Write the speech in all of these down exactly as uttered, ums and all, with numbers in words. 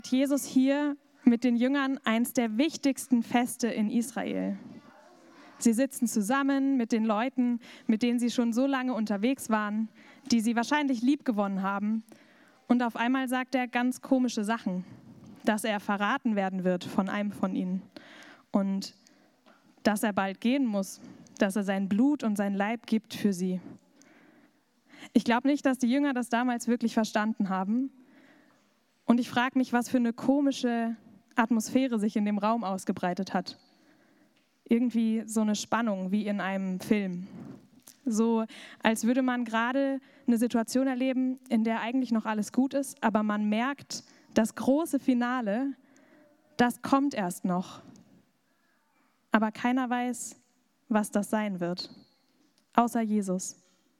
Jesus hier mit den Jüngern eins der wichtigsten Feste in Israel. Sie sitzen zusammen mit den Leuten, mit denen sie schon so lange unterwegs waren, die sie wahrscheinlich liebgewonnen haben. Und auf einmal sagt er ganz komische Sachen, dass er verraten werden wird von einem von ihnen und dass er bald gehen muss, dass er sein Blut und sein Leib gibt für sie. Ich glaube nicht, dass die Jünger das damals wirklich verstanden haben. Und ich frage mich, was für eine komische Atmosphäre sich in dem Raum ausgebreitet hat. Irgendwie so eine Spannung wie in einem Film. So, als würde man gerade eine Situation erleben, in der eigentlich noch alles gut ist, aber man merkt, das große Finale, das kommt erst noch. Aber keiner weiß, was das sein wird, außer Jesus.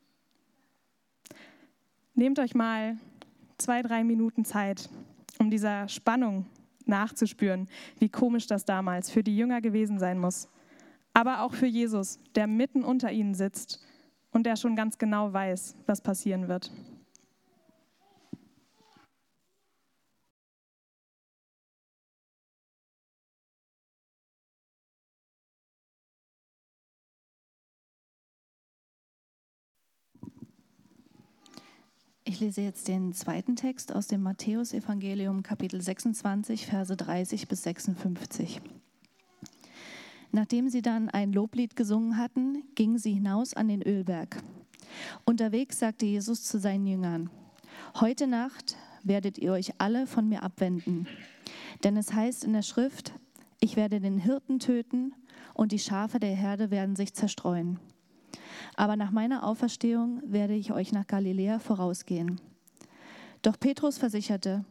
Nehmt euch mal zwei, drei Minuten Zeit, um dieser Spannung nachzuspüren, wie komisch das damals für die Jünger gewesen sein muss. Aber auch für Jesus, der mitten unter ihnen sitzt und der schon ganz genau weiß, was passieren wird. Ich lese jetzt den zweiten Text aus dem Matthäus-Evangelium, Kapitel sechsundzwanzig, Verse dreißig bis sechsundfünfzig. Nachdem sie dann ein Loblied gesungen hatten, gingen sie hinaus an den Ölberg. Unterwegs sagte Jesus zu seinen Jüngern: Heute Nacht werdet ihr euch alle von mir abwenden. Denn es heißt in der Schrift: Ich werde den Hirten töten und die Schafe der Herde werden sich zerstreuen. Aber nach meiner Auferstehung werde ich euch nach Galiläa vorausgehen. Doch Petrus versicherte: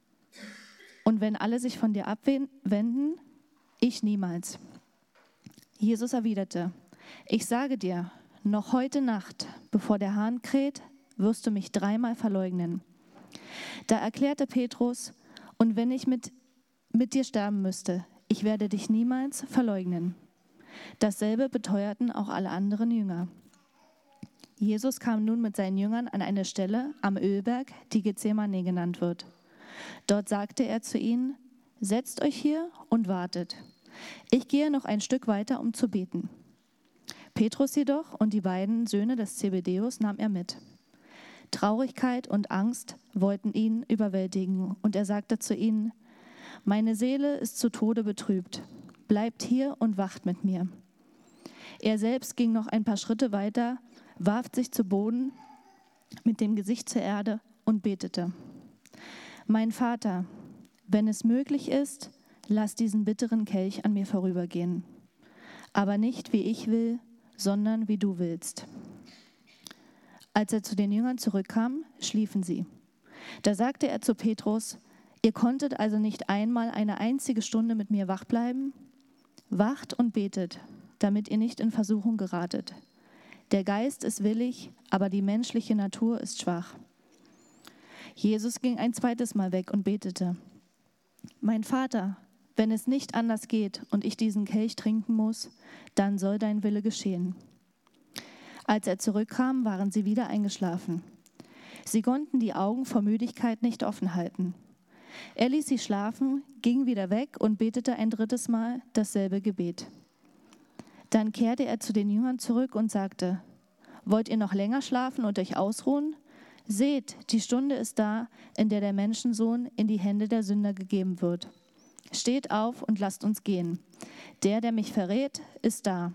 Und wenn alle sich von dir abwenden, ich niemals. Jesus erwiderte: Ich sage dir, noch heute Nacht, bevor der Hahn kräht, wirst du mich dreimal verleugnen. Da erklärte Petrus: Und wenn ich mit, mit dir sterben müsste, ich werde dich niemals verleugnen. Dasselbe beteuerten auch alle anderen Jünger. Jesus kam nun mit seinen Jüngern an eine Stelle am Ölberg, die Gethsemane genannt wird. Dort sagte er zu ihnen: Setzt euch hier und wartet. Ich gehe noch ein Stück weiter, um zu beten. Petrus jedoch und die beiden Söhne des Zebedäus nahm er mit. Traurigkeit und Angst wollten ihn überwältigen, und er sagte zu ihnen: Meine Seele ist zu Tode betrübt. Bleibt hier und wacht mit mir. Er selbst ging noch ein paar Schritte weiter, warf sich zu Boden mit dem Gesicht zur Erde und betete: Mein Vater, wenn es möglich ist, lass diesen bitteren Kelch an mir vorübergehen. Aber nicht wie ich will, sondern wie du willst. Als er zu den Jüngern zurückkam, schliefen sie. Da sagte er zu Petrus: Ihr konntet also nicht einmal eine einzige Stunde mit mir wach bleiben? Wacht und betet, damit ihr nicht in Versuchung geratet. Der Geist ist willig, aber die menschliche Natur ist schwach. Jesus ging ein zweites Mal weg und betete: Mein Vater, wenn es nicht anders geht und ich diesen Kelch trinken muss, dann soll dein Wille geschehen. Als er zurückkam, waren sie wieder eingeschlafen. Sie konnten die Augen vor Müdigkeit nicht offen halten. Er ließ sie schlafen, ging wieder weg und betete ein drittes Mal dasselbe Gebet. Dann kehrte er zu den Jüngern zurück und sagte: Wollt ihr noch länger schlafen und euch ausruhen? Seht, die Stunde ist da, in der der Menschensohn in die Hände der Sünder gegeben wird. Steht auf und lasst uns gehen. Der, der mich verrät, ist da.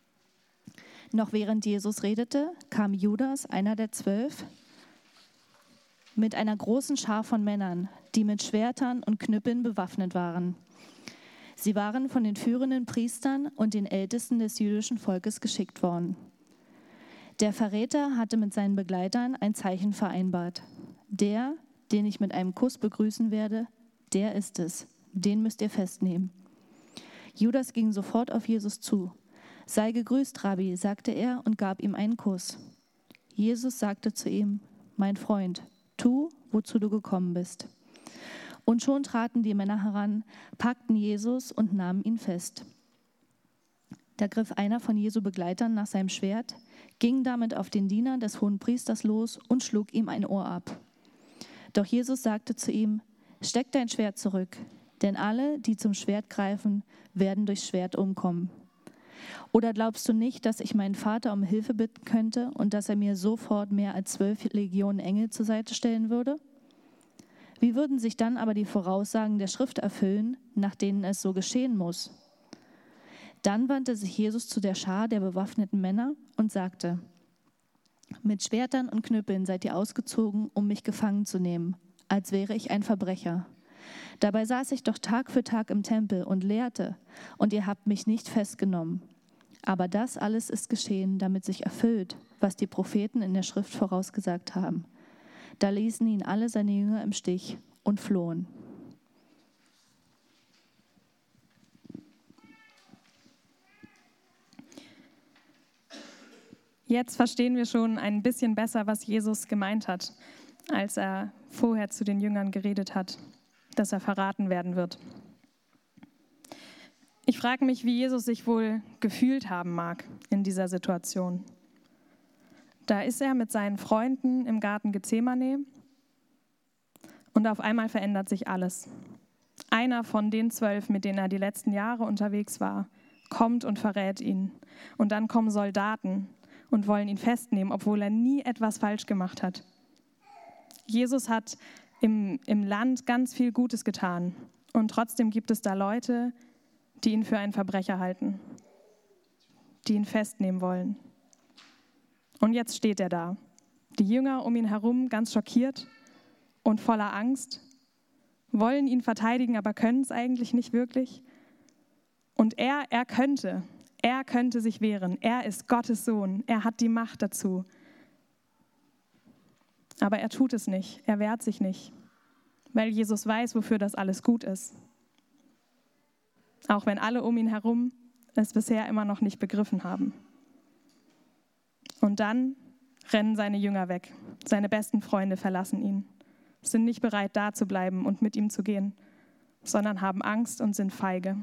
Noch während Jesus redete, kam Judas, einer der Zwölf, mit einer großen Schar von Männern, die mit Schwertern und Knüppeln bewaffnet waren. Sie waren von den führenden Priestern und den Ältesten des jüdischen Volkes geschickt worden. Der Verräter hatte mit seinen Begleitern ein Zeichen vereinbart. Der, den ich mit einem Kuss begrüßen werde, der ist es. Den müsst ihr festnehmen. Judas ging sofort auf Jesus zu. Sei gegrüßt, Rabbi, sagte er und gab ihm einen Kuss. Jesus sagte zu ihm: Mein Freund, tu, wozu du gekommen bist. Und schon traten die Männer heran, packten Jesus und nahmen ihn fest. Da griff einer von Jesu Begleitern nach seinem Schwert, ging damit auf den Diener des Hohenpriesters los und schlug ihm ein Ohr ab. Doch Jesus sagte zu ihm: Steck dein Schwert zurück, denn alle, die zum Schwert greifen, werden durchs Schwert umkommen. Oder glaubst du nicht, dass ich meinen Vater um Hilfe bitten könnte und dass er mir sofort mehr als zwölf Legionen Engel zur Seite stellen würde? Wie würden sich dann aber die Voraussagen der Schrift erfüllen, nach denen es so geschehen muss? Dann wandte sich Jesus zu der Schar der bewaffneten Männer und sagte: Mit Schwertern und Knüppeln seid ihr ausgezogen, um mich gefangen zu nehmen, als wäre ich ein Verbrecher. Dabei saß ich doch Tag für Tag im Tempel und lehrte, und ihr habt mich nicht festgenommen. Aber das alles ist geschehen, damit sich erfüllt, was die Propheten in der Schrift vorausgesagt haben. Da ließen ihn alle seine Jünger im Stich und flohen. Jetzt verstehen wir schon ein bisschen besser, was Jesus gemeint hat, als er vorher zu den Jüngern geredet hat, dass er verraten werden wird. Ich frage mich, wie Jesus sich wohl gefühlt haben mag in dieser Situation. Da ist er mit seinen Freunden im Garten Gethsemane und auf einmal verändert sich alles. Einer von den zwölf, mit denen er die letzten Jahre unterwegs war, kommt und verrät ihn. Und dann kommen Soldaten und wollen ihn festnehmen, obwohl er nie etwas falsch gemacht hat. Jesus hat im, im Land ganz viel Gutes getan. Und trotzdem gibt es da Leute, die ihn für einen Verbrecher halten, die ihn festnehmen wollen. Und jetzt steht er da. Die Jünger um ihn herum ganz schockiert und voller Angst, wollen ihn verteidigen, aber können es eigentlich nicht wirklich. Und er, er könnte, er könnte sich wehren. Er ist Gottes Sohn, er hat die Macht dazu. Aber er tut es nicht, er wehrt sich nicht, weil Jesus weiß, wofür das alles gut ist. Auch wenn alle um ihn herum es bisher immer noch nicht begriffen haben. Und dann rennen seine Jünger weg. Seine besten Freunde verlassen ihn, sind nicht bereit, da zu bleiben und mit ihm zu gehen, sondern haben Angst und sind feige.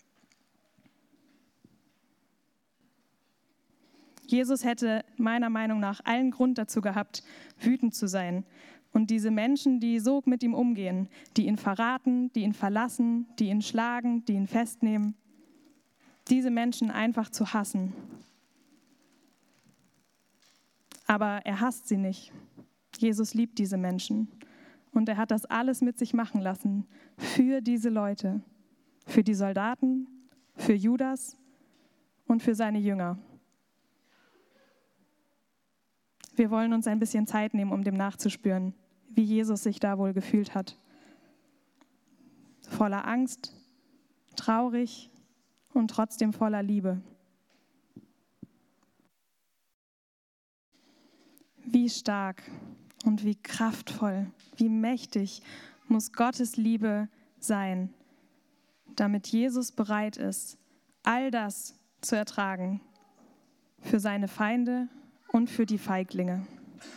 Jesus hätte meiner Meinung nach allen Grund dazu gehabt, wütend zu sein. Und diese Menschen, die so mit ihm umgehen, die ihn verraten, die ihn verlassen, die ihn schlagen, die ihn festnehmen, diese Menschen einfach zu hassen. Aber er hasst sie nicht. Jesus liebt diese Menschen. Und er hat das alles mit sich machen lassen für diese Leute, für die Soldaten, für Judas und für seine Jünger. Wir wollen uns ein bisschen Zeit nehmen, um dem nachzuspüren, wie Jesus sich da wohl gefühlt hat. Voller Angst, traurig und trotzdem voller Liebe. Wie stark und wie kraftvoll, wie mächtig muss Gottes Liebe sein, damit Jesus bereit ist, all das zu ertragen für seine Feinde und für die Feiglinge.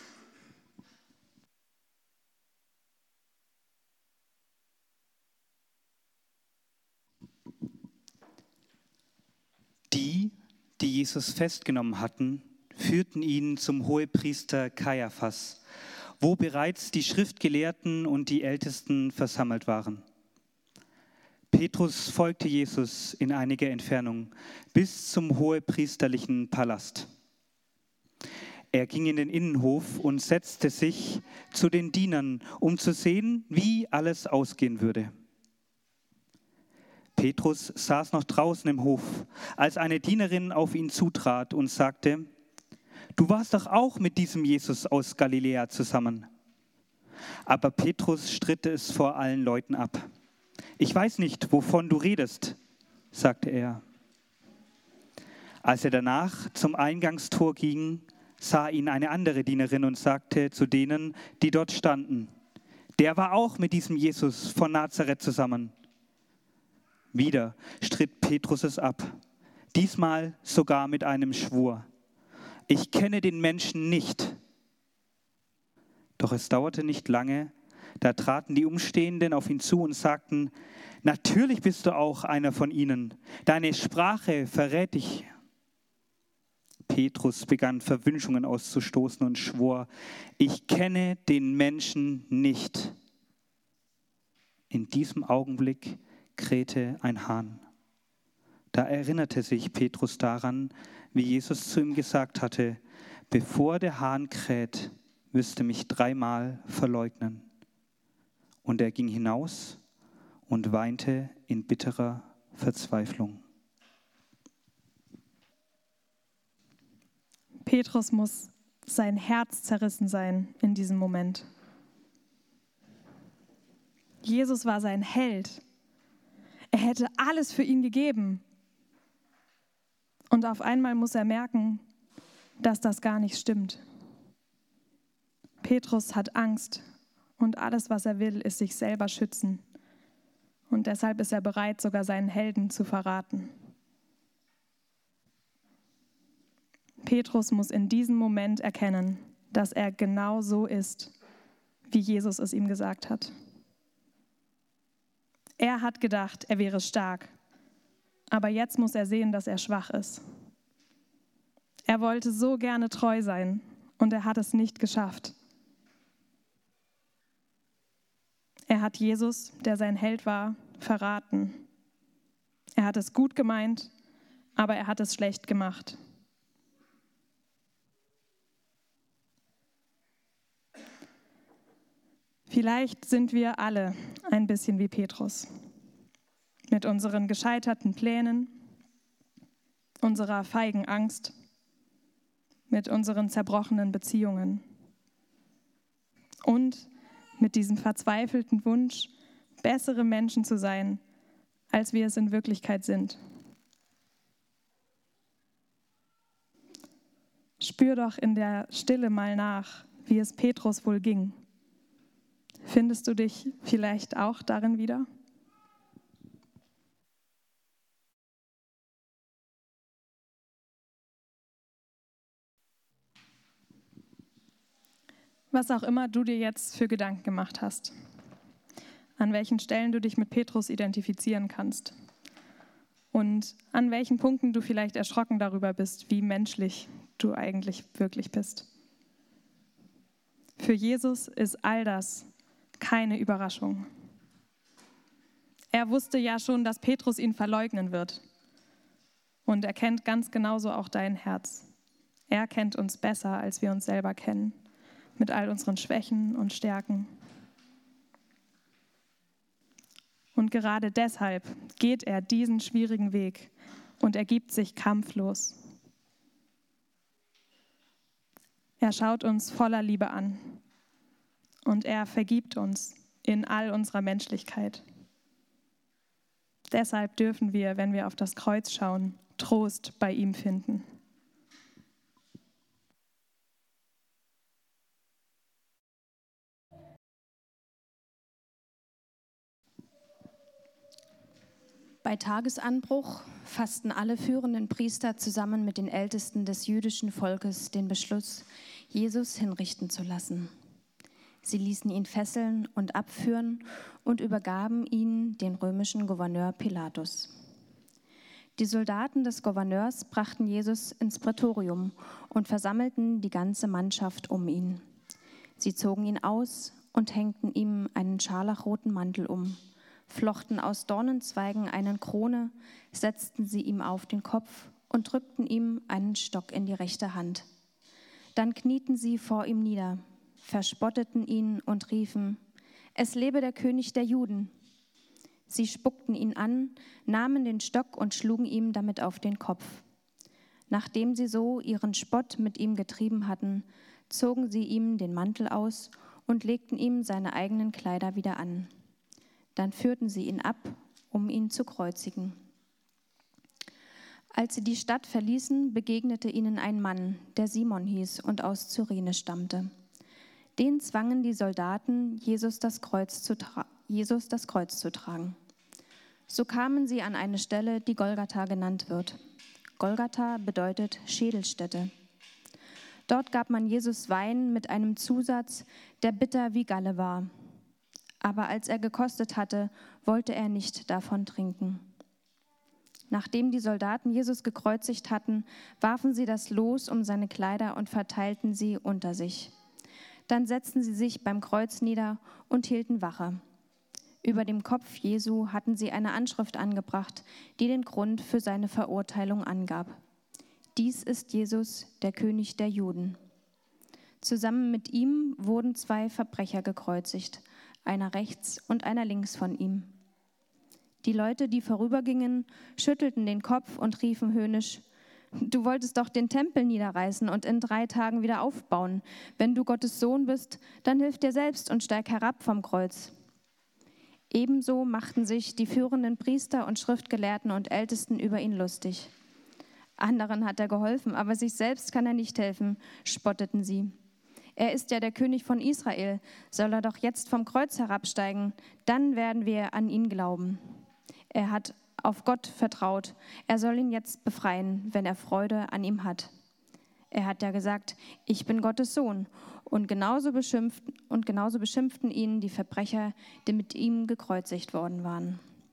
Die, die Jesus festgenommen hatten, führten ihn zum Hohepriester Kaiaphas, wo bereits die Schriftgelehrten und die Ältesten versammelt waren. Petrus folgte Jesus in einiger Entfernung bis zum hohepriesterlichen Palast. Er ging in den Innenhof und setzte sich zu den Dienern, um zu sehen, wie alles ausgehen würde. Petrus saß noch draußen im Hof, als eine Dienerin auf ihn zutrat und sagte: Du warst doch auch mit diesem Jesus aus Galiläa zusammen. Aber Petrus stritt es vor allen Leuten ab. Ich weiß nicht, wovon du redest, sagte er. Als er danach zum Eingangstor ging, sah ihn eine andere Dienerin und sagte zu denen, die dort standen: Der war auch mit diesem Jesus von Nazareth zusammen. Wieder stritt Petrus es ab, diesmal sogar mit einem Schwur: Ich kenne den Menschen nicht. Doch es dauerte nicht lange, da traten die Umstehenden auf ihn zu und sagten: Natürlich bist du auch einer von ihnen, deine Sprache verrät dich. Petrus begann Verwünschungen auszustoßen und schwor: Ich kenne den Menschen nicht. In diesem Augenblick krähte ein Hahn. Da erinnerte sich Petrus daran, wie Jesus zu ihm gesagt hatte, bevor der Hahn kräht, wirst du mich dreimal verleugnen. Und er ging hinaus und weinte in bitterer Verzweiflung. Petrus muss sein Herz zerrissen sein in diesem Moment. Jesus war sein Held. Er hätte alles für ihn gegeben. Und auf einmal muss er merken, dass das gar nicht stimmt. Petrus hat Angst und alles, was er will, ist sich selber schützen. Und deshalb ist er bereit, sogar seinen Helden zu verraten. Petrus muss in diesem Moment erkennen, dass er genau so ist, wie Jesus es ihm gesagt hat. Er hat gedacht, er wäre stark, aber jetzt muss er sehen, dass er schwach ist. Er wollte so gerne treu sein und er hat es nicht geschafft. Er hat Jesus, der sein Held war, verraten. Er hat es gut gemeint, aber er hat es schlecht gemacht. Vielleicht sind wir alle ein bisschen wie Petrus, mit unseren gescheiterten Plänen, unserer feigen Angst, mit unseren zerbrochenen Beziehungen und mit diesem verzweifelten Wunsch, bessere Menschen zu sein, als wir es in Wirklichkeit sind. Spür doch in der Stille mal nach, wie es Petrus wohl ging. Findest du dich vielleicht auch darin wieder? Was auch immer du dir jetzt für Gedanken gemacht hast, an welchen Stellen du dich mit Petrus identifizieren kannst und an welchen Punkten du vielleicht erschrocken darüber bist, wie menschlich du eigentlich wirklich bist. Für Jesus ist all das keine Überraschung. Er wusste ja schon, dass Petrus ihn verleugnen wird. Und er kennt ganz genauso auch dein Herz. Er kennt uns besser, als wir uns selber kennen, mit all unseren Schwächen und Stärken. Und gerade deshalb geht er diesen schwierigen Weg und ergibt sich kampflos. Er schaut uns voller Liebe an. Und er vergibt uns in all unserer Menschlichkeit. Deshalb dürfen wir, wenn wir auf das Kreuz schauen, Trost bei ihm finden. Bei Tagesanbruch fassten alle führenden Priester zusammen mit den Ältesten des jüdischen Volkes den Beschluss, Jesus hinrichten zu lassen. Sie ließen ihn fesseln und abführen und übergaben ihn den römischen Gouverneur Pilatus. Die Soldaten des Gouverneurs brachten Jesus ins Prätorium und versammelten die ganze Mannschaft um ihn. Sie zogen ihn aus und hängten ihm einen scharlachroten Mantel um, flochten aus Dornenzweigen eine Krone, setzten sie ihm auf den Kopf und drückten ihm einen Stock in die rechte Hand. Dann knieten sie vor ihm nieder, verspotteten ihn und riefen, es lebe der König der Juden. Sie spuckten ihn an, nahmen den Stock und schlugen ihm damit auf den Kopf. Nachdem sie so ihren Spott mit ihm getrieben hatten, zogen sie ihm den Mantel aus und legten ihm seine eigenen Kleider wieder an. Dann führten sie ihn ab, um ihn zu kreuzigen. Als sie die Stadt verließen, begegnete ihnen ein Mann, der Simon hieß und aus Cyrene stammte. Den zwangen die Soldaten, Jesus das Kreuz zu, tra- Jesus das Kreuz zu tragen. So kamen sie an eine Stelle, die Golgatha genannt wird. Golgatha bedeutet Schädelstätte. Dort gab man Jesus Wein mit einem Zusatz, der bitter wie Galle war. Aber als er gekostet hatte, wollte er nicht davon trinken. Nachdem die Soldaten Jesus gekreuzigt hatten, warfen sie das Los um seine Kleider und verteilten sie unter sich. Dann setzten sie sich beim Kreuz nieder und hielten Wache. Über dem Kopf Jesu hatten sie eine Anschrift angebracht, die den Grund für seine Verurteilung angab. Dies ist Jesus, der König der Juden. Zusammen mit ihm wurden zwei Verbrecher gekreuzigt, einer rechts und einer links von ihm. Die Leute, die vorübergingen, schüttelten den Kopf und riefen höhnisch: Du wolltest doch den Tempel niederreißen und in drei Tagen wieder aufbauen. Wenn du Gottes Sohn bist, dann hilf dir selbst und steig herab vom Kreuz. Ebenso machten sich die führenden Priester und Schriftgelehrten und Ältesten über ihn lustig. Anderen hat er geholfen, aber sich selbst kann er nicht helfen, spotteten sie. Er ist ja der König von Israel, soll er doch jetzt vom Kreuz herabsteigen, dann werden wir an ihn glauben. Er hat auf Gott vertraut, er soll ihn jetzt befreien, wenn er Freude an ihm hat. Er hat ja gesagt, ich bin Gottes Sohn. Und genauso beschimpft, und genauso beschimpften ihn die Verbrecher, die mit ihm gekreuzigt worden waren.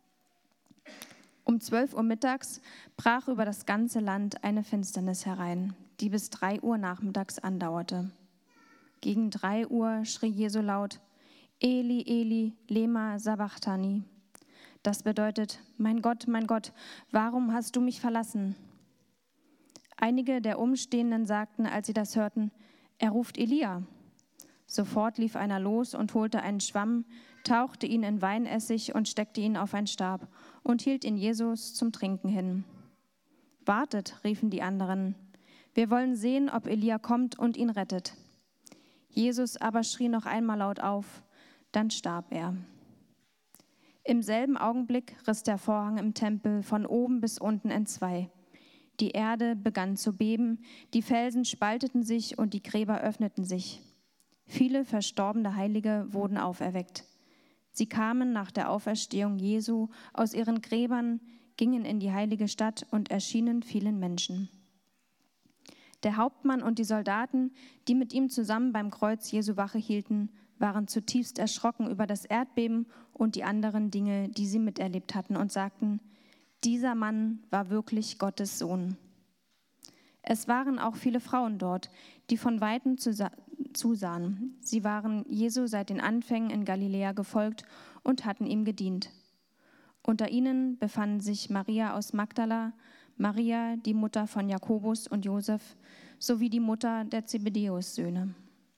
Um zwölf Uhr mittags brach über das ganze Land eine Finsternis herein, die bis drei Uhr nachmittags andauerte. Gegen drei Uhr schrie Jesu laut: Eli, Eli, lema sabachthani. Das bedeutet: Mein Gott, mein Gott, warum hast du mich verlassen? Einige der Umstehenden sagten, als sie das hörten: Er ruft Elia. Sofort lief einer los und holte einen Schwamm, tauchte ihn in Weinessig und steckte ihn auf einen Stab und hielt ihn Jesus zum Trinken hin. Wartet, riefen die anderen, wir wollen sehen, ob Elia kommt und ihn rettet. Jesus aber schrie noch einmal laut auf, dann starb er. Im selben Augenblick riss der Vorhang im Tempel von oben bis unten entzwei. Die Erde begann zu beben, die Felsen spalteten sich und die Gräber öffneten sich. Viele verstorbene Heilige wurden auferweckt. Sie kamen nach der Auferstehung Jesu aus ihren Gräbern, gingen in die heilige Stadt und erschienen vielen Menschen. Der Hauptmann und die Soldaten, die mit ihm zusammen beim Kreuz Jesu Wache hielten, waren zutiefst erschrocken über das Erdbeben und die anderen Dinge, die sie miterlebt hatten, und sagten: Dieser Mann war wirklich Gottes Sohn. Es waren auch viele Frauen dort, die von Weitem zusahen. Sie waren Jesu seit den Anfängen in Galiläa gefolgt und hatten ihm gedient. Unter ihnen befanden sich Maria aus Magdala, Maria, die Mutter von Jakobus und Josef, sowie die Mutter der Zebedäus-Söhne.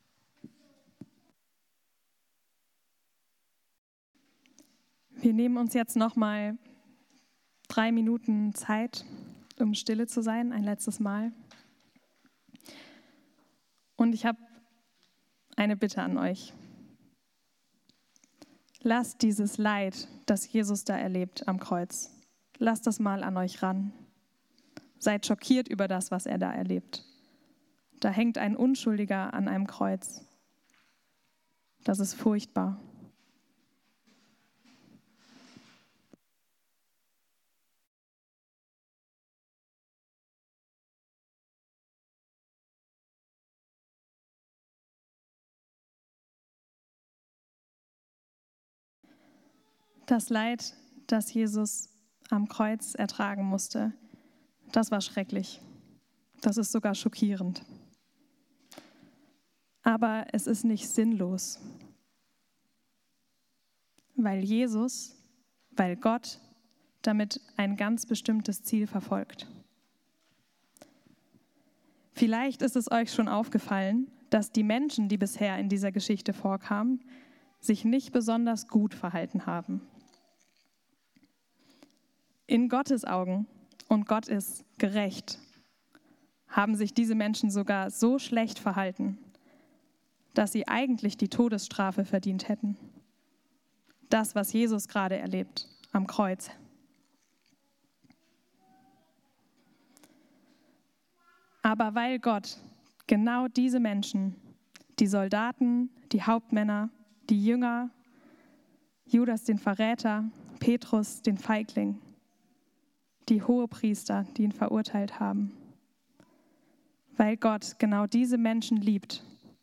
Wir nehmen uns jetzt nochmal drei Minuten Zeit, um stille zu sein, ein letztes Mal. Und ich habe eine Bitte an euch. Lasst dieses Leid, das Jesus da erlebt am Kreuz, lasst das mal an euch ran. Seid schockiert über das, was er da erlebt. Da hängt ein Unschuldiger an einem Kreuz. Das ist furchtbar. Das Leid, das Jesus am Kreuz ertragen musste, das war schrecklich. Das ist sogar schockierend. Aber es ist nicht sinnlos, weil Jesus, weil Gott damit ein ganz bestimmtes Ziel verfolgt. Vielleicht ist es euch schon aufgefallen, dass die Menschen, die bisher in dieser Geschichte vorkamen, sich nicht besonders gut verhalten haben. In Gottes Augen, und Gott ist gerecht, haben sich diese Menschen sogar so schlecht verhalten, dass sie eigentlich die Todesstrafe verdient hätten. Das, was Jesus gerade erlebt am Kreuz. Aber weil Gott genau diese Menschen, die Soldaten, die Hauptmänner, die Jünger, Judas den Verräter, Petrus den Feigling, die Hohepriester, die ihn verurteilt haben. Weil Gott genau diese Menschen liebt,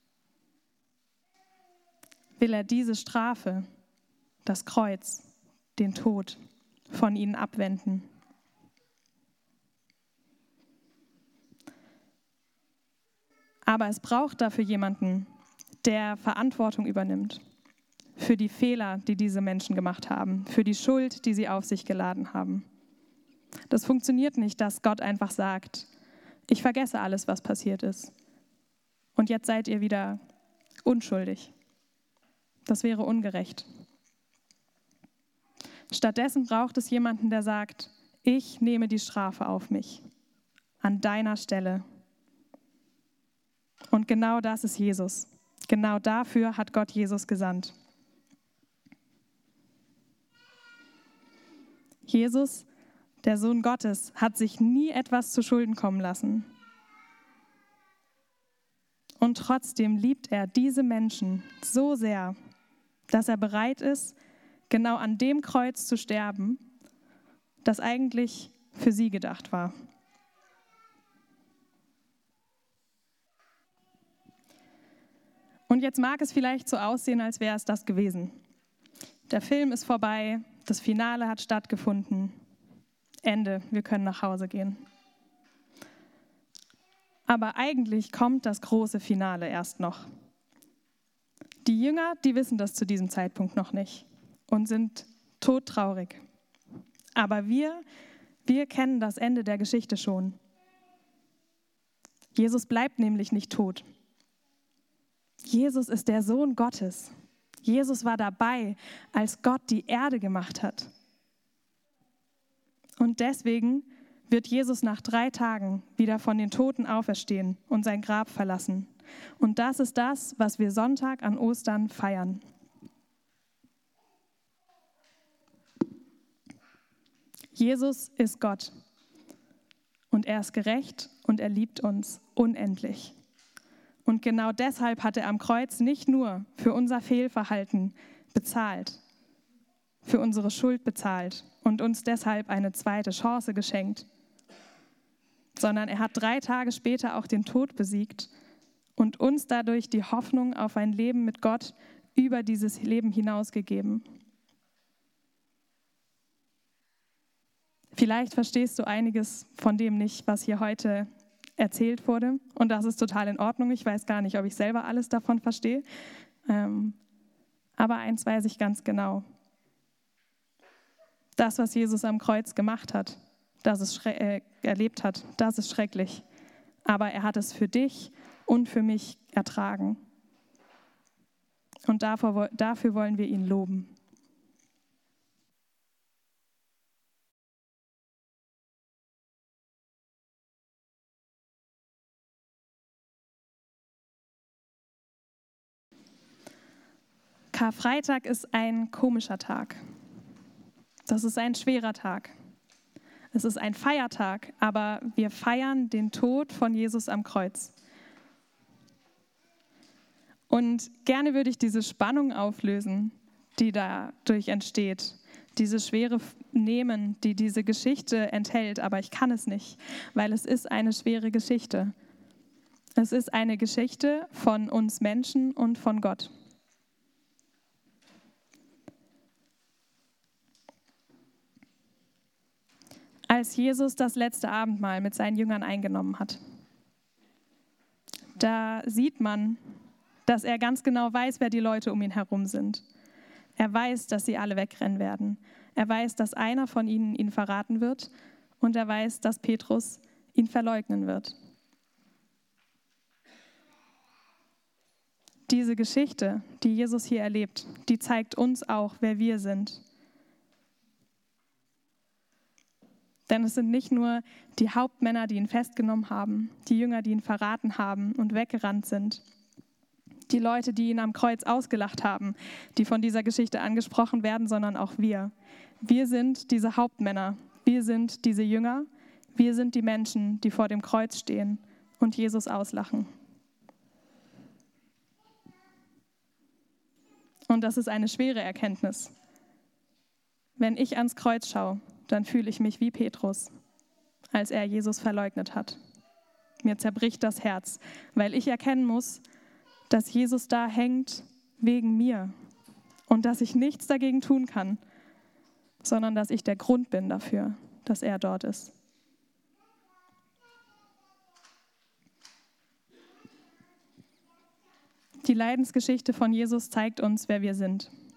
will er diese Strafe, das Kreuz, den Tod von ihnen abwenden. Aber es braucht dafür jemanden, der Verantwortung übernimmt, für die Fehler, die diese Menschen gemacht haben, für die Schuld, die sie auf sich geladen haben. Das funktioniert nicht, dass Gott einfach sagt, ich vergesse alles, was passiert ist. Und jetzt seid ihr wieder unschuldig. Das wäre ungerecht. Stattdessen braucht es jemanden, der sagt, ich nehme die Strafe auf mich, an deiner Stelle. Und genau das ist Jesus. Genau dafür hat Gott Jesus gesandt. Jesus, der Sohn Gottes, hat sich nie etwas zu Schulden kommen lassen. Und trotzdem liebt er diese Menschen so sehr, dass er bereit ist, genau an dem Kreuz zu sterben, das eigentlich für sie gedacht war. Und jetzt mag es vielleicht so aussehen, als wäre es das gewesen. Der Film ist vorbei, das Finale hat stattgefunden. Ende, wir können nach Hause gehen. Aber eigentlich kommt das große Finale erst noch. Die Jünger, die wissen das zu diesem Zeitpunkt noch nicht und sind todtraurig. Aber wir, wir kennen das Ende der Geschichte schon. Jesus bleibt nämlich nicht tot. Jesus ist der Sohn Gottes. Jesus war dabei, als Gott die Erde gemacht hat. Und deswegen wird Jesus nach drei Tagen wieder von den Toten auferstehen und sein Grab verlassen. Und das ist das, was wir Sonntag an Ostern feiern. Jesus ist Gott und er ist gerecht und er liebt uns unendlich. Und genau deshalb hat er am Kreuz nicht nur für unser Fehlverhalten bezahlt, für unsere Schuld bezahlt und uns deshalb eine zweite Chance geschenkt, sondern er hat drei Tage später auch den Tod besiegt und uns dadurch die Hoffnung auf ein Leben mit Gott über dieses Leben hinaus gegeben. Vielleicht verstehst du einiges von dem nicht, was hier heute erzählt wurde. Und das ist total in Ordnung. Ich weiß gar nicht, ob ich selber alles davon verstehe. Ähm, aber eins weiß ich ganz genau. Das, was Jesus am Kreuz gemacht hat, das es schre- äh, erlebt hat, das ist schrecklich. Aber er hat es für dich und für mich ertragen. Und dafür, dafür wollen wir ihn loben. Karfreitag ist ein komischer Tag. Das ist ein schwerer Tag. Es ist ein Feiertag, aber wir feiern den Tod von Jesus am Kreuz. Und gerne würde ich diese Spannung auflösen, die dadurch entsteht. Diese schwere Nehmen, die diese Geschichte enthält, aber ich kann es nicht, weil es ist eine schwere Geschichte. Es ist eine Geschichte von uns Menschen und von Gott. Als Jesus das letzte Abendmahl mit seinen Jüngern eingenommen hat, da sieht man, dass er ganz genau weiß, wer die Leute um ihn herum sind. Er weiß, dass sie alle wegrennen werden. Er weiß, dass einer von ihnen ihn verraten wird und er weiß, dass Petrus ihn verleugnen wird. Diese Geschichte, die Jesus hier erlebt, die zeigt uns auch, wer wir sind. Denn es sind nicht nur die Hauptmänner, die ihn festgenommen haben, die Jünger, die ihn verraten haben und weggerannt sind, die Leute, die ihn am Kreuz ausgelacht haben, die von dieser Geschichte angesprochen werden, sondern auch wir. Wir sind diese Hauptmänner, wir sind diese Jünger, wir sind die Menschen, die vor dem Kreuz stehen und Jesus auslachen. Und das ist eine schwere Erkenntnis. Wenn ich ans Kreuz schaue, dann fühle ich mich wie Petrus, als er Jesus verleugnet hat. Mir zerbricht das Herz, weil ich erkennen muss, dass Jesus da hängt wegen mir und dass ich nichts dagegen tun kann, sondern dass ich der Grund bin dafür, dass er dort ist. Die Leidensgeschichte von Jesus zeigt uns, wer wir sind.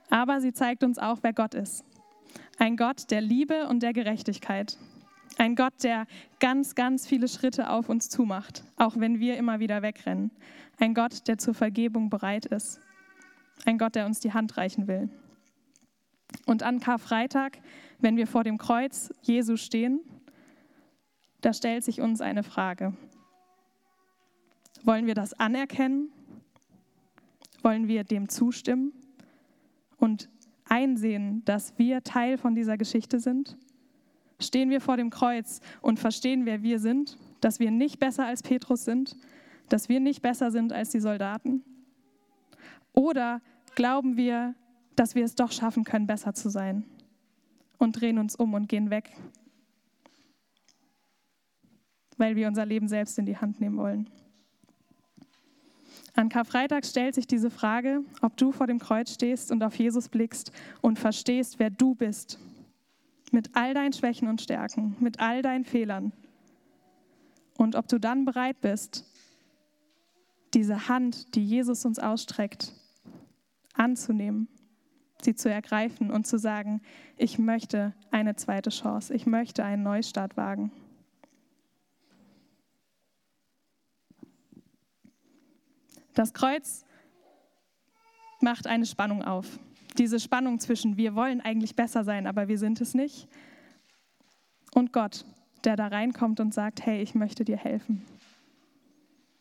Aber sie zeigt uns auch, wer Gott ist. Ein Gott der Liebe und der Gerechtigkeit. Ein Gott, der ganz, ganz viele Schritte auf uns zumacht, auch wenn wir immer wieder wegrennen. Ein Gott, der zur Vergebung bereit ist. Ein Gott, der uns die Hand reichen will. Und an Karfreitag, wenn wir vor dem Kreuz Jesu stehen, da stellt sich uns eine Frage. Wollen wir das anerkennen? Wollen wir dem zustimmen und einsehen, dass wir Teil von dieser Geschichte sind? Stehen wir vor dem Kreuz und verstehen, wer wir sind, dass wir nicht besser als Petrus sind, dass wir nicht besser sind als die Soldaten? Oder glauben wir, dass wir es doch schaffen können, besser zu sein und drehen uns um und gehen weg, weil wir unser Leben selbst in die Hand nehmen wollen? An Karfreitag stellt sich diese Frage, ob du vor dem Kreuz stehst und auf Jesus blickst und verstehst, wer du bist. Mit all deinen Schwächen und Stärken, mit all deinen Fehlern. Und ob du dann bereit bist, diese Hand, die Jesus uns ausstreckt, anzunehmen, sie zu ergreifen und zu sagen, ich möchte eine zweite Chance, ich möchte einen Neustart wagen. Das Kreuz macht eine Spannung auf. Diese Spannung zwischen wir wollen eigentlich besser sein, aber wir sind es nicht. Und Gott, der da reinkommt und sagt, hey, ich möchte dir helfen.